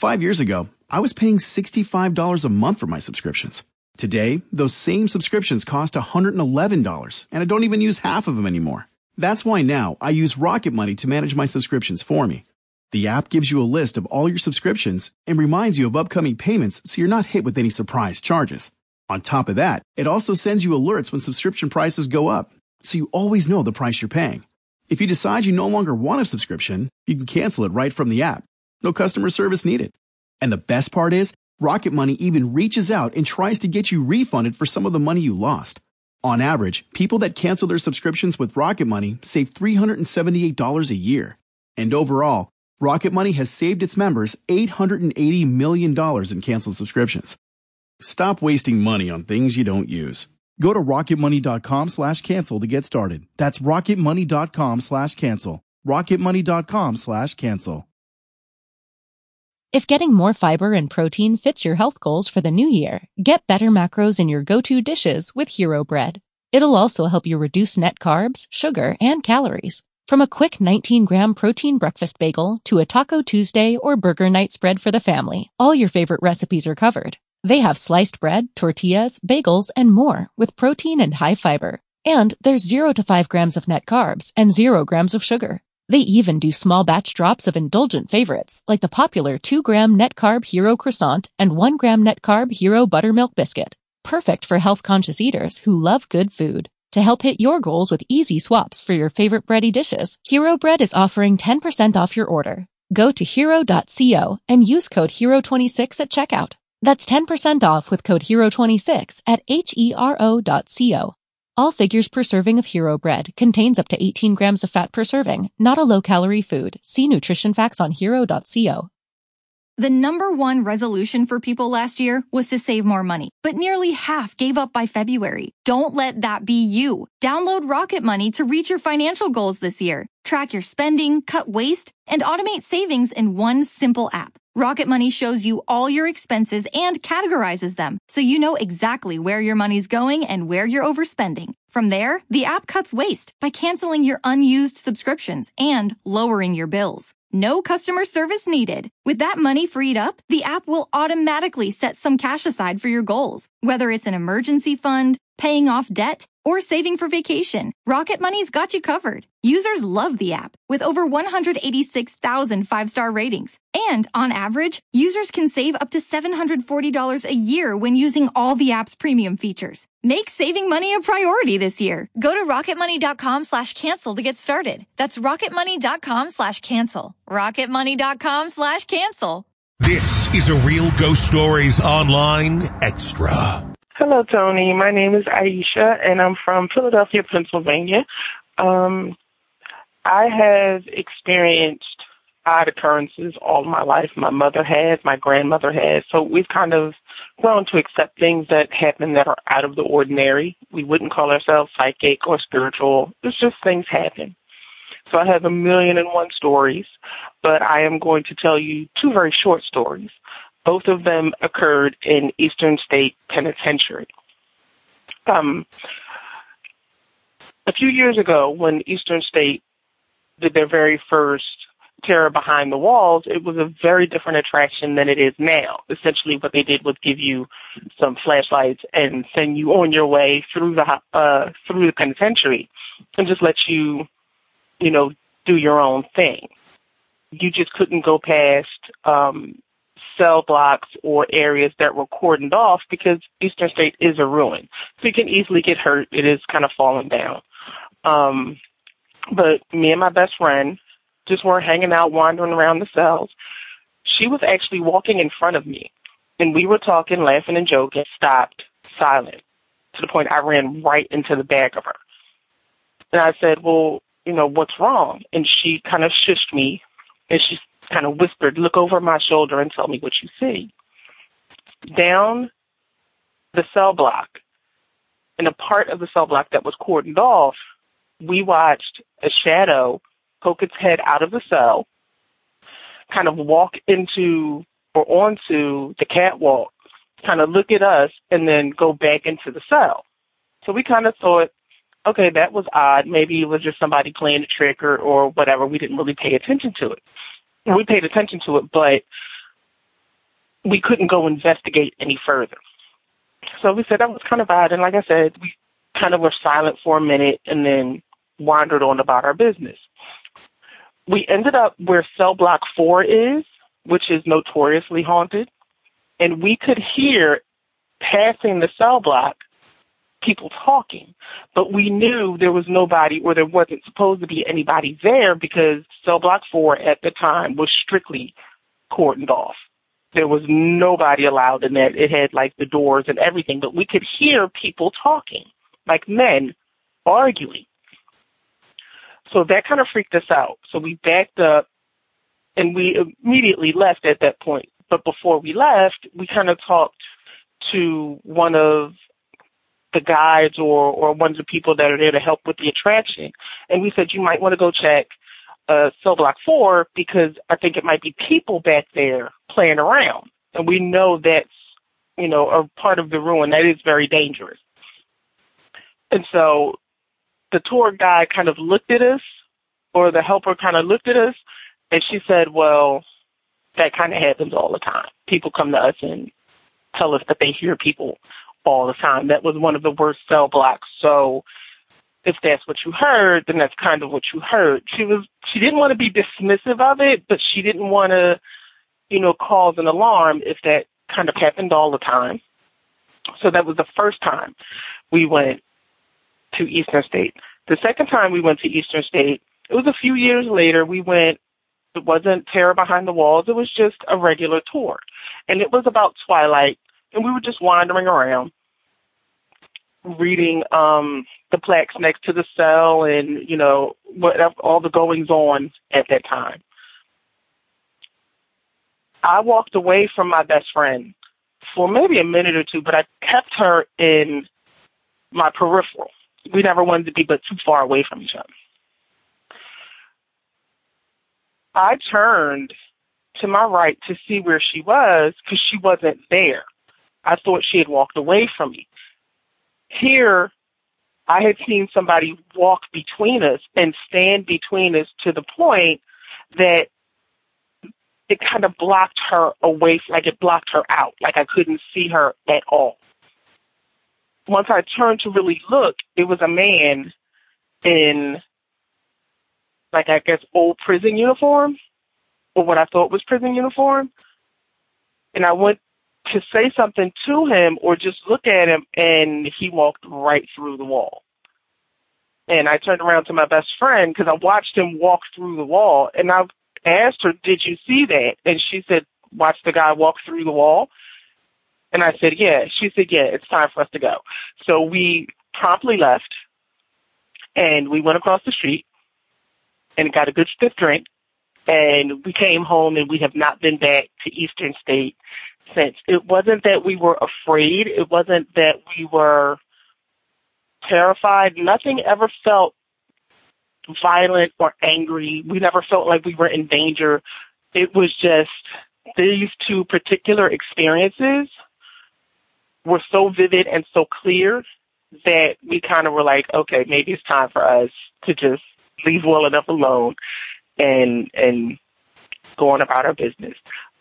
5 years ago, I was paying $65 a month for my subscriptions. Today, those same subscriptions cost $111, and I don't even use half of them anymore. That's why now I use Rocket Money to manage my subscriptions for me. The app gives you a list of all your subscriptions and reminds you of upcoming payments so you're not hit with any surprise charges. On top of that, it also sends you alerts when subscription prices go up, so you always know the price you're paying. If you decide you no longer want a subscription, you can cancel it right from the app. No customer service needed. And the best part is, Rocket Money even reaches out and tries to get you refunded for some of the money you lost. On average, people that cancel their subscriptions with Rocket Money save $378 a year. And overall, Rocket Money has saved its members $880 million in canceled subscriptions. Stop wasting money on things you don't use. Go to rocketmoney.com/cancel to get started. That's rocketmoney.com/cancel. rocketmoney.com/cancel. If getting more fiber and protein fits your health goals for the new year, get better macros in your go-to dishes with Hero Bread. It'll also help you reduce net carbs, sugar, and calories. From a quick 19-gram protein breakfast bagel to a Taco Tuesday or Burger Night spread for the family, all your favorite recipes are covered. They have sliced bread, tortillas, bagels, and more with protein and high fiber. And there's 0 to 5 grams of net carbs and 0 grams of sugar. They even do small batch drops of indulgent favorites like the popular 2-gram net carb Hero croissant and 1-gram net carb Hero buttermilk biscuit. Perfect for health-conscious eaters who love good food. To help hit your goals with easy swaps for your favorite bready dishes, Hero Bread is offering 10% off your order. Go to hero.co and use code HERO26 at checkout. That's 10% off with code HERO26 at HERO.co. All figures per serving of Hero Bread contains up to 18 grams of fat per serving, not a low-calorie food. See nutrition facts on hero.co. The number one resolution for people last year was to save more money, but nearly half gave up by February. Don't let that be you. Download Rocket Money to reach your financial goals this year. Track your spending, cut waste, and automate savings in one simple app. Rocket Money shows you all your expenses and categorizes them, so you know exactly where your money's going and where you're overspending. From there, the app cuts waste by canceling your unused subscriptions and lowering your bills. No customer service needed. With that money freed up, the app will automatically set some cash aside for your goals. Whether it's an emergency fund, paying off debt, or saving for vacation, Rocket Money's got you covered. Users love the app with over 186,000 5-star ratings. And on average, users can save up to $740 a year when using all the app's premium features. Make saving money a priority this year. Go to rocketmoney.com/cancel to get started. That's rocketmoney.com/cancel. rocketmoney.com/cancel. This is a Real Ghost Stories Online Extra. Hello, Tony. My name is Aisha, and I'm from Philadelphia, Pennsylvania. I have experienced odd occurrences all my life. My mother has, my grandmother has. So we've kind of grown to accept things that happen that are out of the ordinary. We wouldn't call ourselves psychic or spiritual. It's just things happen. So I have 1,000,001 stories, but I am going to tell you 2 very short stories. Both of them occurred in Eastern State Penitentiary. A few years ago, when Eastern State did their very first Terror Behind the Walls, it was a very different attraction than it is now. Essentially, what they did was give you some flashlights and send you on your way through the penitentiary, and just let you, do your own thing. You just couldn't go past cell blocks or areas that were cordoned off because Eastern State is a ruin. So you can easily get hurt. It is kind of falling down. But me and my best friend just weren't hanging out, wandering around the cells. She was actually walking in front of me, and we were talking, laughing and joking, stopped, silent, to the point I ran right into the back of her. And I said, well, what's wrong? And she kind of shushed me, and she kind of whispered, look over my shoulder and tell me what you see. Down the cell block, in a part of the cell block that was cordoned off, we watched a shadow poke its head out of the cell, kind of walk into or onto the catwalk, kind of look at us, and then go back into the cell. So we kind of thought, okay, that was odd. Maybe it was just somebody playing a trick or whatever. We didn't really pay attention to it. We paid attention to it, but we couldn't go investigate any further. So we said that was kind of odd. And like I said, we kind of were silent for a minute and then wandered on about our business. We ended up where cell block 4 is, which is notoriously haunted. And we could hear, passing the cell block, people talking. But we knew there was nobody, or there wasn't supposed to be anybody there, because cell block 4 at the time was strictly cordoned off. There was nobody allowed in that. It had like the doors and everything, but we could hear people talking, like men arguing. So that kind of freaked us out. So we backed up and we immediately left at that point. But before we left, we kind of talked to one of the guides or one of the people that are there to help with the attraction. And we said, you might want to go check cell block 4, because I think it might be people back there playing around. And we know that's, a part of the ruin that is very dangerous. And so the tour guide kind of looked at us, or the helper kind of looked at us, and she said, well, that kind of happens all the time. People come to us and tell us that they hear people all the time. That was one of the worst cell blocks. So if that's what you heard, then that's kind of what you heard. She didn't want to be dismissive of it, but she didn't want to, cause an alarm if that kind of happened all the time. So that was the first time we went to Eastern State. The second time we went to Eastern State, it was a few years later. We went, it wasn't Terror Behind the Walls. It was just a regular tour. And it was about twilight, and we were just wandering around, reading the plaques next to the cell and, all the goings on at that time. I walked away from my best friend for maybe a minute or two, but I kept her in my peripheral. We never wanted to be but too far away from each other. I turned to my right to see where she was, because she wasn't there. I thought she had walked away from me. Here, I had seen somebody walk between us and stand between us to the point that it kind of blocked her away, like it blocked her out, like I couldn't see her at all. Once I turned to really look, it was a man in, like, I guess, old prison uniform, or what I thought was prison uniform. And I went to say something to him or just look at him, and he walked right through the wall. And I turned around to my best friend, because I watched him walk through the wall, and I asked her, did you see that? And she said, watch the guy walk through the wall. And I said, yeah. She said, yeah, it's time for us to go. So we promptly left, and we went across the street and got a good stiff drink, and we came home, and we have not been back to Eastern State since. It wasn't that we were afraid. It wasn't that we were terrified. Nothing ever felt violent or angry. We never felt like we were in danger. It was just these two particular experiences were so vivid and so clear that we kind of were like, okay, maybe it's time for us to just leave well enough alone and go on about our business.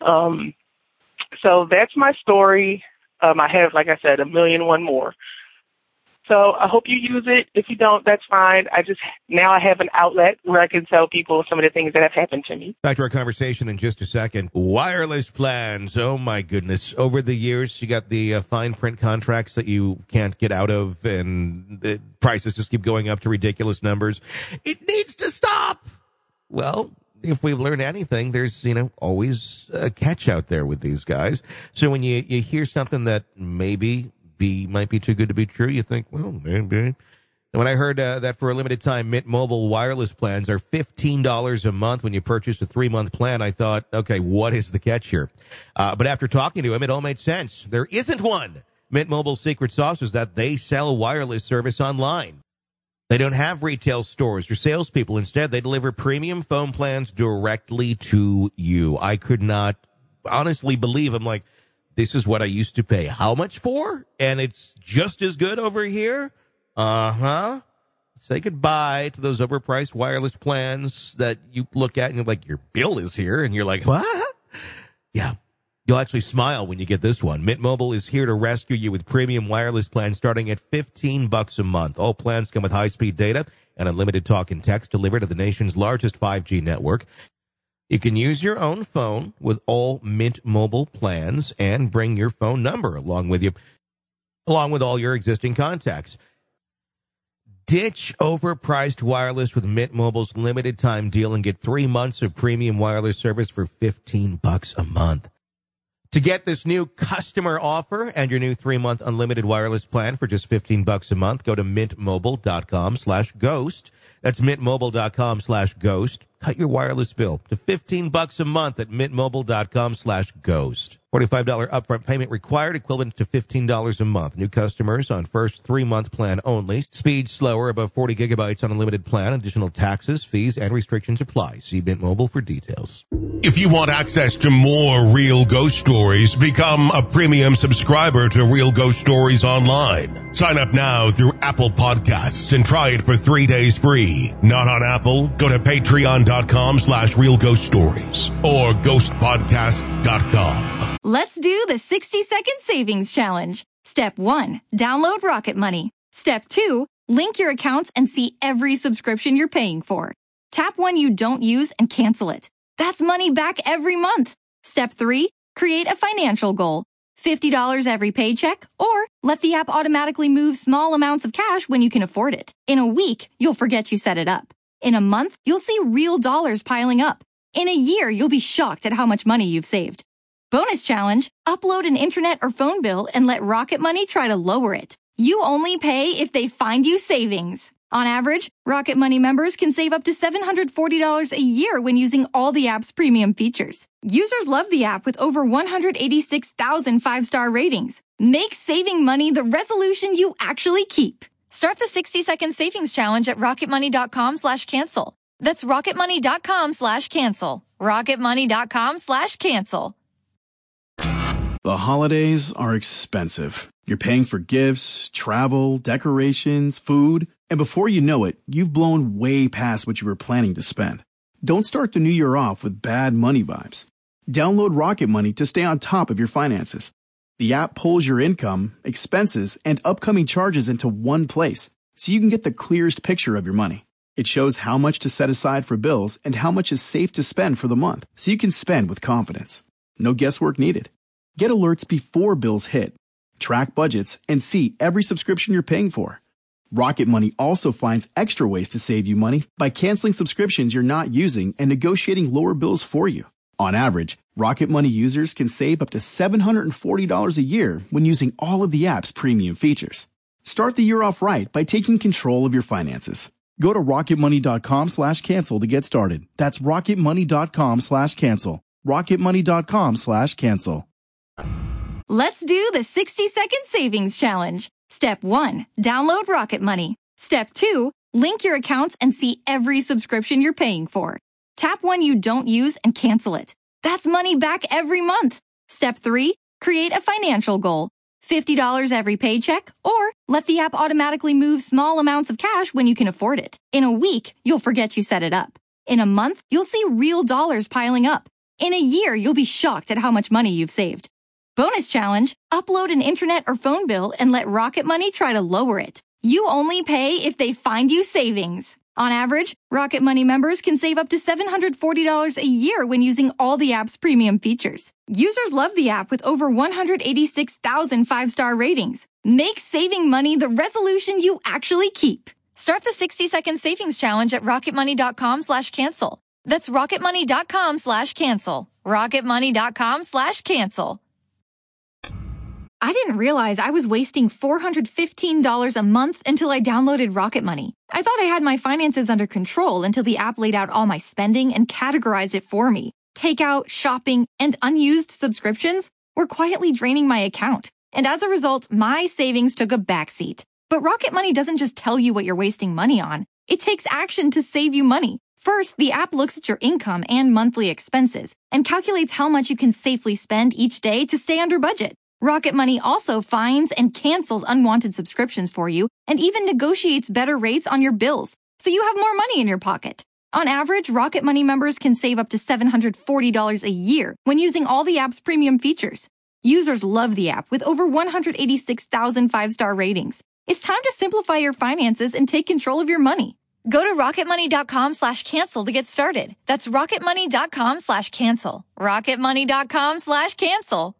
So that's my story. I have, like I said, 1,000,001 more. So I hope you use it. If you don't, that's fine. Now I have an outlet where I can tell people some of the things that have happened to me. Back to our conversation in just a second. Wireless plans. Oh, my goodness. Over the years, you got the fine print contracts that you can't get out of, and the prices just keep going up to ridiculous numbers. It needs to stop. Well, if we've learned anything, there's, always a catch out there with these guys. So when you hear something that might be too good to be true, you think, well, maybe. And when I heard that for a limited time, Mint Mobile wireless plans are $15 a month when you purchase a 3-month plan, I thought, okay, what is the catch here? But after talking to him, it all made sense. There isn't one. Mint Mobile's secret sauce is that they sell wireless service online. They don't have retail stores or salespeople. Instead, they deliver premium phone plans directly to you. I could not honestly believe. I'm like, this is what I used to pay how much for? And it's just as good over here? Uh-huh. Say goodbye to those overpriced wireless plans that you look at and you're like, your bill is here. And you're like, what? Yeah. You'll actually smile when you get this one. Mint Mobile is here to rescue you with premium wireless plans starting at $15 a month. All plans come with high-speed data and unlimited talk and text delivered to the nation's largest 5G network. You can use your own phone with all Mint Mobile plans and bring your phone number along with you, along with all your existing contacts. Ditch overpriced wireless with Mint Mobile's limited time deal and get 3 months of premium wireless service for $15 a month. To get this new customer offer and your new 3-month unlimited wireless plan for just $15 a month, go to mintmobile.com/ghost. That's mintmobile.com/ghost. Cut your wireless bill to $15 a month at mintmobile.com/ghost. $45 upfront payment required, equivalent to $15 a month. New customers on first 3-month plan only. Speed slower, above 40 gigabytes on unlimited plan. Additional taxes, fees, and restrictions apply. See Mint Mobile for details. If you want access to more Real Ghost Stories, become a premium subscriber to Real Ghost Stories Online. Sign up now through Apple Podcasts and try it for 3 days free. Not on Apple? Go to patreon.com/Real Ghost Stories or ghostpodcast.com. Let's do the 60-second savings challenge. Step 1, download Rocket Money. Step 2, link your accounts and see every subscription you're paying for. Tap one you don't use and cancel it. That's money back every month. Step 3, create a financial goal. $50 every paycheck, or let the app automatically move small amounts of cash when you can afford it. In a week, you'll forget you set it up. In a month, you'll see real dollars piling up. In a year, you'll be shocked at how much money you've saved. Bonus challenge, upload an internet or phone bill and let Rocket Money try to lower it. You only pay if they find you savings. On average, Rocket Money members can save up to $740 a year when using all the app's premium features. Users love the app with over 186,000 5-star ratings. Make saving money the resolution you actually keep. Start the 60-second savings challenge at rocketmoney.com/cancel. That's rocketmoney.com/cancel. rocketmoney.com/cancel. The holidays are expensive. You're paying for gifts, travel, decorations, food, and before you know it, you've blown way past what you were planning to spend. Don't start the new year off with bad money vibes. Download Rocket Money to stay on top of your finances. The app pulls your income, expenses, and upcoming charges into one place, so you can get the clearest picture of your money. It shows how much to set aside for bills and how much is safe to spend for the month, so you can spend with confidence. No guesswork needed. Get alerts before bills hit. Track budgets and see every subscription you're paying for. Rocket Money also finds extra ways to save you money by canceling subscriptions you're not using and negotiating lower bills for you. On average, Rocket Money users can save up to $740 a year when using all of the app's premium features. Start the year off right by taking control of your finances. Go to rocketmoney.com/cancel to get started. That's rocketmoney.com/cancel. rocketmoney.com/cancel. Let's do the 60-second savings challenge. Step 1, download Rocket Money. Step 2, link your accounts and see every subscription you're paying for. Tap one you don't use and cancel it. That's money back every month. Step 3, create a financial goal. $50 every paycheck, or let the app automatically move small amounts of cash when you can afford it. In a week, you'll forget you set it up. In a month, you'll see real dollars piling up. In a year, you'll be shocked at how much money you've saved. Bonus challenge, upload an internet or phone bill and let Rocket Money try to lower it. You only pay if they find you savings. On average, Rocket Money members can save up to $740 a year when using all the app's premium features. Users love the app with over 186,000 5-star ratings. Make saving money the resolution you actually keep. Start the 60-second savings challenge at rocketmoney.com/cancel. That's rocketmoney.com/cancel. rocketmoney.com/cancel. I didn't realize I was wasting $415 a month until I downloaded Rocket Money. I thought I had my finances under control until the app laid out all my spending and categorized it for me. Takeout, shopping, and unused subscriptions were quietly draining my account. And as a result, my savings took a backseat. But Rocket Money doesn't just tell you what you're wasting money on. It takes action to save you money. First, the app looks at your income and monthly expenses and calculates how much you can safely spend each day to stay under budget. Rocket Money also finds and cancels unwanted subscriptions for you and even negotiates better rates on your bills, so you have more money in your pocket. On average, Rocket Money members can save up to $740 a year when using all the app's premium features. Users love the app with over 186,000 five-star ratings. It's time to simplify your finances and take control of your money. Go to rocketmoney.com/cancel to get started. That's rocketmoney.com/cancel. rocketmoney.com/cancel.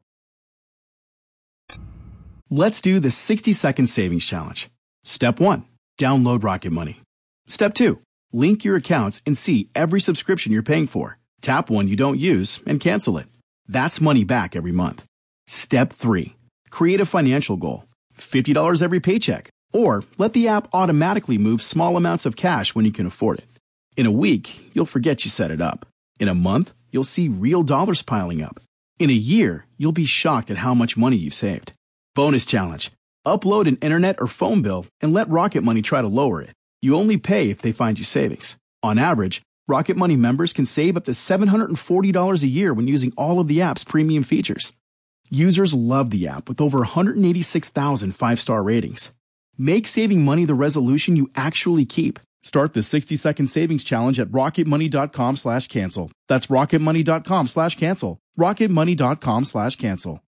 Let's do the 60-second savings challenge. Step 1, download Rocket Money. Step 2, link your accounts and see every subscription you're paying for. Tap one you don't use and cancel it. That's money back every month. Step 3, create a financial goal. $50 every paycheck. Or let the app automatically move small amounts of cash when you can afford it. In a week, you'll forget you set it up. In a month, you'll see real dollars piling up. In a year, you'll be shocked at how much money you've saved. Bonus challenge. Upload an internet or phone bill and let Rocket Money try to lower it. You only pay if they find you savings. On average, Rocket Money members can save up to $740 a year when using all of the app's premium features. Users love the app with over 186,000 five-star ratings. Make saving money the resolution you actually keep. Start the 60-second savings challenge at rocketmoney.com/cancel. That's rocketmoney.com/cancel. rocketmoney.com/cancel.